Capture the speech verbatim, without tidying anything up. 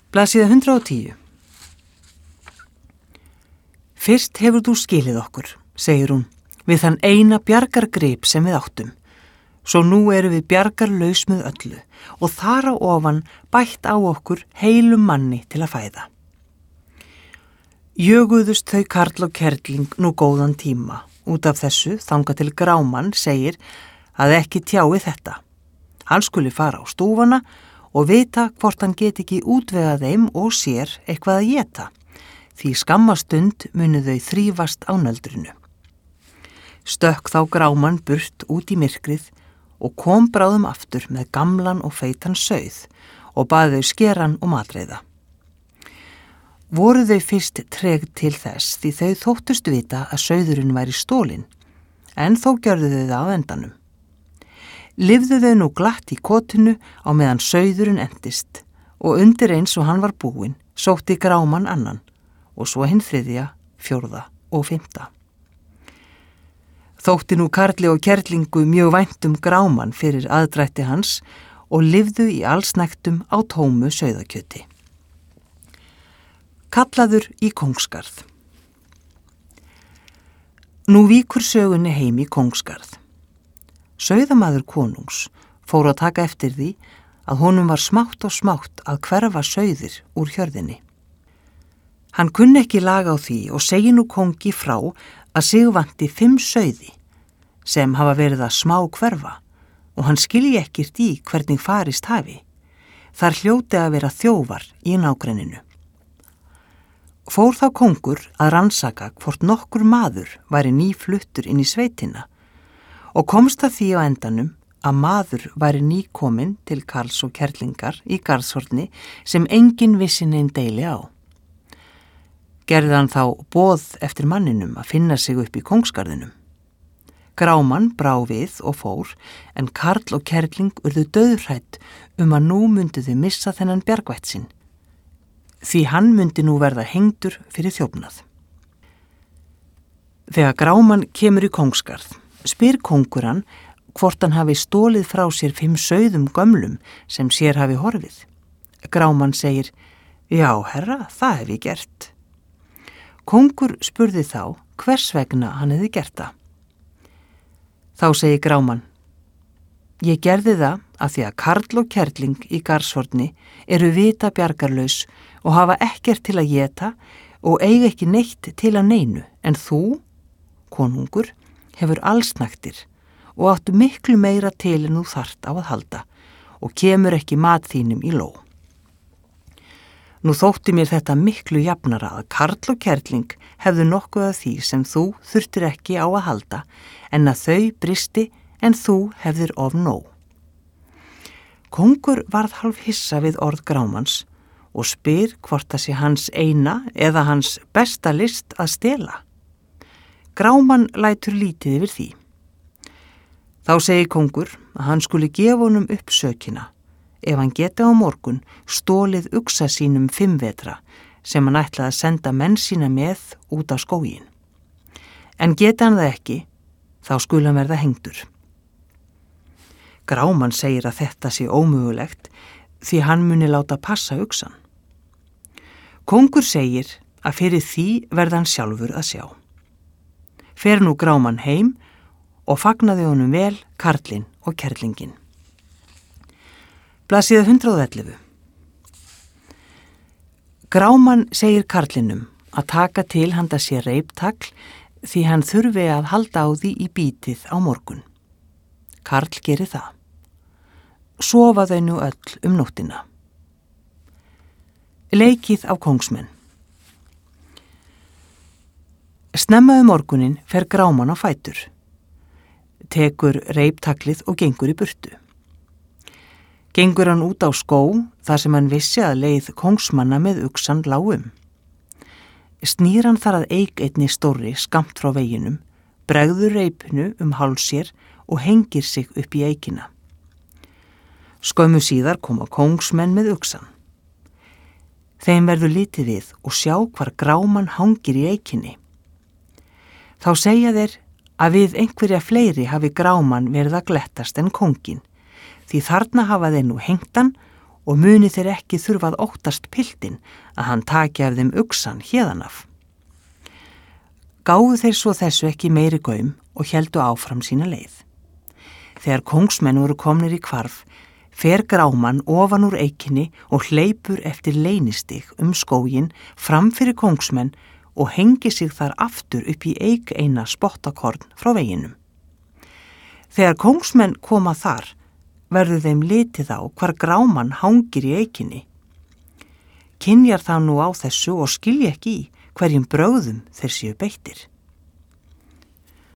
Blaðsíða hundrað og tíu. Fyrst hefur þú skilið okkur, segir hún, við þann eina bjargargrip sem við áttum. Svo nú eru við bjargarlaus með öllu og þar á ofan bætt á okkur heilum manni til að fæða. Jöguðust þau karl og kerling nú góðan tíma. Út af þessu þangað til Grámann segir að ekki tjái þetta. Hann skuli fara á stúfana og vita hvort hann get ekki útvegað þeim og sér eitthvað að éta. Því skammastund munu þau þrífast á nöldrinu. Stökk þá Grámann burt út í myrkrið og kom bráðum aftur með gamlan og feitan sauð og baði þau skeran og matreiða. Voru þau fyrst treg til þess því þau þóttust vita að sauðurinn væri stólinn, en þó gjörðu þau það á endanum. Lifðu þau nú glatt í kotinu á meðan sauðurinn endist og undir eins og hann var búinn sótti Grámann annan og svo hinn þriðja, fjórða og fimmta. Þótti nú karli og kerlingu mjög vænt um Grámann fyrir aðdrætti hans og lifðu í allsnægtum á tómu sauðakjöti. Kallaður í Kóngsgarð. Nú víkur sögunni heim í Kóngsgarð. Sauðamaður konungs fór að taka eftir því að honum var smátt og smátt að hverfa sauðir úr hjörðinni. Hann kunni ekki laga á því og segi nú kóngi frá að sig vanti fimm sauði sem hafa verið að smá hverfa og hann skilji ekkert í hvernig farist hafi. Þar hljóti að vera þjófar í nágrenninu. Fór þá kóngur að rannsaka hvort nokkur maður væri nýfluttur inn í sveitina og komst að því á endanum að maður væri nýkominn til karls og kerlingar í Garðshorni sem enginn vissi nein deili á. Gerði hann þá boð eftir manninum að finna sig upp í Kóngsgarðinum. Grámann brá við og fór, en karl og kerling urðu dauðhrædd um að nú myndu þau missa þennan bjargvætt sinn, því hann myndi nú verða hengdur fyrir þjófnað. Þegar Grámann kemur í Kóngsgarð, spyr kóngur hann hvort hann hafi stólið frá sér fimm sauðum gömlum sem sér hafi horfið. Grámann segir, já herra, það hef ég gert. Kóngur spurði þá hvers vegna hann hefði gert það. Þá segir Grámann, ég gerði það af því að karl og kerling í Garðshorni eru vita bjargarlaus og hafa ekkert til að éta og eiga ekki neitt til að neinu, en þú, konungur, hefur allsnægtir og áttu miklu meira til en þú þart á að halda og kemur ekki mat þínum í ló. Nú þótti mér þetta miklu jafnara að karl og kerling hefðu nokkuð af því sem þú þurftir ekki á að halda en að þau bristi en þú hefðir of nóg. Kóngur varð hálf hissa við orð Grámanns og spyr hvort það sé hans eina eða hans besta list að stela. Grámann lætur lítið yfir því. Þá segir kóngur að hann skuli gefa honum upp sökina ef hann geti á morgun stólið uxa sínum fimm vetra sem hann ætlaði að senda menn sína með út á skóginn. En geti hann það ekki, þá skuli hann verða hengdur. Grámann segir að þetta sé ómögulegt því hann muni láta passa uxan. Kóngur segir að fyrir því verða hann sjálfur að sjá. Fer nú Grámann heim og fagnaði honum vel karlinn og kerlingin. Blaðsíða hundrað og ellefu. Grámann segir karlinum að taka til handa sér reiptagl því hann þurfi að halda á því í bítið á morgun. Karl gerir það. Sofa þau nú öll um nóttina. Leikið á kóngsmenn. Snemma um morgunin fer Grámann á fætur. Tekur reiptaglið og gengur í burtu. Gengur hann út á skó þar sem hann vissi að leið kóngsmanna með uxan lágum. Snýr hann þar að eik einni stórri skammt frá veginum, bregður reipinu um háls sér og hengir sig upp í eikina. Skömmu síðar koma kóngsmenn með uxan. Þeim verður litið við og sjá hvar Grámann hangir í eikinni. Þá segja þeir að við einhverja fleiri hafi Grámann verið að glettast en kóngin, því þarna hafa þeir nú hengtan og muni þeir ekki þurfað óttast piltinn að hann taki af þeim uxan héðanaf. Gáfu þeir svo þessu ekki meiri gaum og héldu áfram sína leið. Þegar kóngsmenn voru komnir í hvarf, fer Grámann ofan úr eikinni og hleypur eftir leynistig um skóginn fram fyrir kóngsmenn og hengi sig þar aftur upp í eik eina spottakorn frá veginum. Þegar kóngsmenn koma þar, verður þeim litið á hvar Grámann hangir í eikinni. Kynjar það nú á þessu og skilja ekki í hverjum brögðum þeir séu beittir.